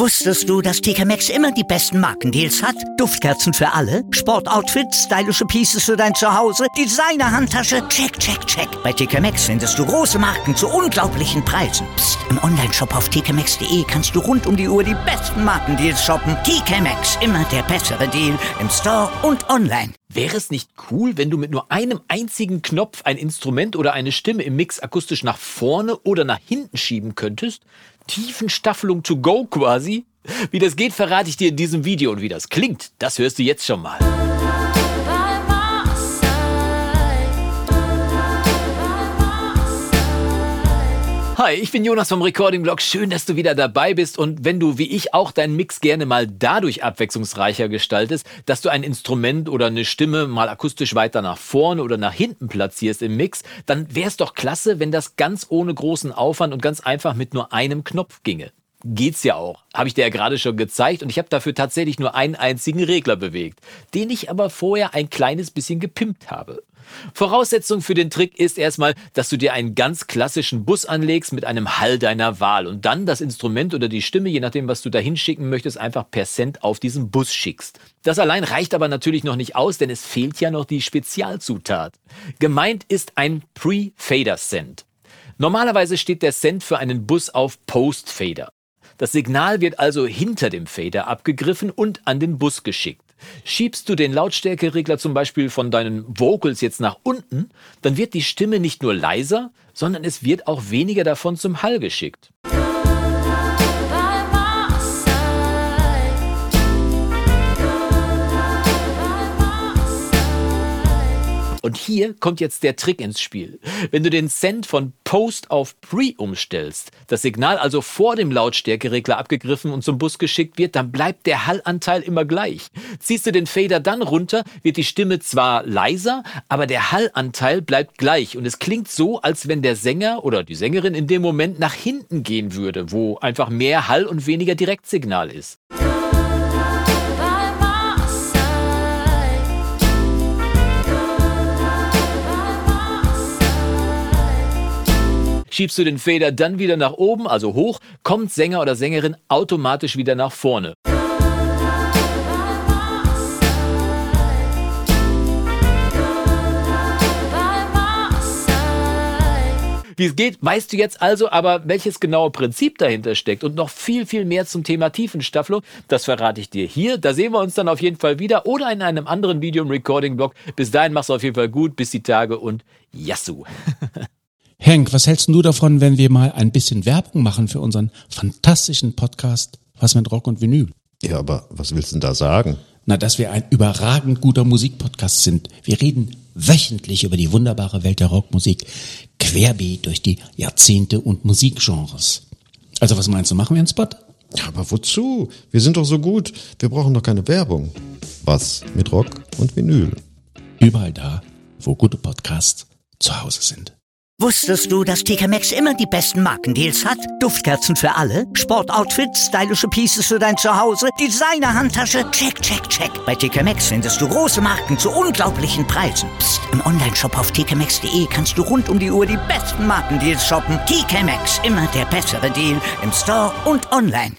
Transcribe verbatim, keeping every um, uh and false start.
Wusstest du, dass T K Maxx immer die besten Markendeals hat? Duftkerzen für alle, Sportoutfits, stylische Pieces für dein Zuhause, Designer-Handtasche, check, check, check. Bei T K Maxx findest du große Marken zu unglaublichen Preisen. Psst. Im Onlineshop auf t k maxx punkt d e kannst du rund um die Uhr die besten Markendeals shoppen. T K Maxx, immer der bessere Deal im Store und online. Wäre es nicht cool, wenn du mit nur einem einzigen Knopf ein Instrument oder eine Stimme im Mix akustisch nach vorne oder nach hinten schieben könntest? Tiefenstaffelung to go quasi? Wie das geht, verrate ich dir in diesem Video, und wie das klingt, das hörst du jetzt schon mal. Hi, ich bin Jonas vom Recording Blog. Schön, dass du wieder dabei bist. Und wenn du, wie ich auch, deinen Mix gerne mal dadurch abwechslungsreicher gestaltest, dass du ein Instrument oder eine Stimme mal akustisch weiter nach vorne oder nach hinten platzierst im Mix, dann wäre es doch klasse, wenn das ganz ohne großen Aufwand und ganz einfach mit nur einem Knopf ginge. Geht's ja auch. Habe ich dir ja gerade schon gezeigt, und ich habe dafür tatsächlich nur einen einzigen Regler bewegt, den ich aber vorher ein kleines bisschen gepimpt habe. Voraussetzung für den Trick ist erstmal, dass du dir einen ganz klassischen Bus anlegst mit einem Hall deiner Wahl und dann das Instrument oder die Stimme, je nachdem, was du da hinschicken möchtest, einfach per Send auf diesen Bus schickst. Das allein reicht aber natürlich noch nicht aus, denn es fehlt ja noch die Spezialzutat. Gemeint ist ein Pre-Fader-Send. Normalerweise steht der Send für einen Bus auf Post-Fader. Das Signal wird also hinter dem Fader abgegriffen und an den Bus geschickt. Schiebst du den Lautstärkeregler zum Beispiel von deinen Vocals jetzt nach unten, dann wird die Stimme nicht nur leiser, sondern es wird auch weniger davon zum Hall geschickt. Und hier kommt jetzt der Trick ins Spiel. Wenn du den Send von Post auf Pre umstellst, das Signal also vor dem Lautstärkeregler abgegriffen und zum Bus geschickt wird, dann bleibt der Hallanteil immer gleich. Ziehst du den Fader dann runter, wird die Stimme zwar leiser, aber der Hallanteil bleibt gleich. Und es klingt so, als wenn der Sänger oder die Sängerin in dem Moment nach hinten gehen würde, wo einfach mehr Hall und weniger Direktsignal ist. Schiebst du den Fader dann wieder nach oben, also hoch, kommt Sänger oder Sängerin automatisch wieder nach vorne. Wie es geht, weißt du jetzt also, aber welches genaue Prinzip dahinter steckt und noch viel, viel mehr zum Thema Tiefenstaffelung, das verrate ich dir hier. Da sehen wir uns dann auf jeden Fall wieder oder in einem anderen Video im Recording-Blog. Bis dahin mach's auf jeden Fall gut, bis die Tage und Yassou! Henk, was hältst du davon, wenn wir mal ein bisschen Werbung machen für unseren fantastischen Podcast Was mit Rock und Vinyl? Ja, aber was willst du denn da sagen? Na, dass wir ein überragend guter Musikpodcast sind. Wir reden wöchentlich über die wunderbare Welt der Rockmusik, querbeet durch die Jahrzehnte und Musikgenres. Also was meinst du, machen wir einen Spot? Ja, aber wozu? Wir sind doch so gut. Wir brauchen doch keine Werbung. Was mit Rock und Vinyl? Überall da, wo gute Podcasts zu Hause sind. Wusstest du, dass T K Maxx immer die besten Markendeals hat? Duftkerzen für alle, Sportoutfits, stylische Pieces für dein Zuhause, Designer-Handtasche, check, check, check. Bei T K Maxx findest du große Marken zu unglaublichen Preisen. Psst. Im Onlineshop auf t k maxx punkt d e kannst du rund um die Uhr die besten Markendeals shoppen. T K Maxx, immer der bessere Deal im Store und online.